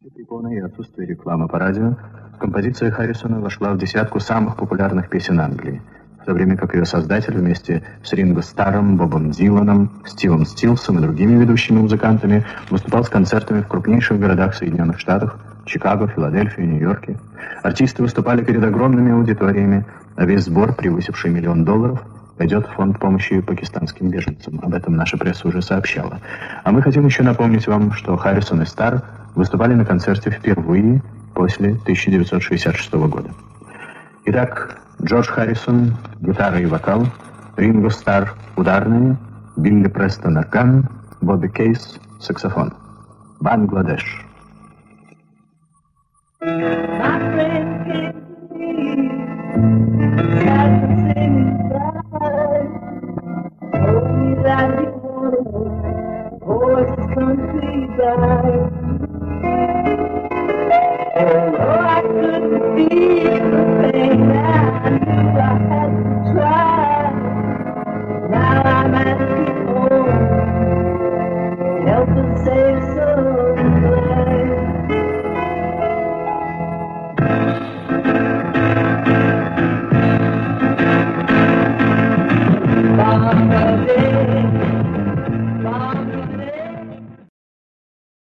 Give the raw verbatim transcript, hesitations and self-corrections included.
Препона и отсутствие рекламы по радио, композиция Харрисона вошла в десятку самых популярных песен Англии, в то время как ее создатель вместе с Ринго Старром, Бобом Диланом, Стивом Стилсом и другими ведущими музыкантами выступал с концертами в крупнейших городах Соединенных Штатов: Чикаго, Филадельфии, Нью-Йорке. Артисты выступали перед огромными аудиториями, а весь сбор, превысивший миллион долларов, пойдет в фонд помощи пакистанским беженцам. Об этом наша пресса уже сообщала. А мы хотим еще напомнить вам, что Харрисон и Старр выступали на концерте впервые после тысяча девятьсот шестьдесят шестого года. Итак, Джордж Харрисон — гитара и вокал, Ринго Старр — ударные, Билли Престон — орган, Бобби Кейс — саксофон. Бангладеш. That you want to, oh, it's country side.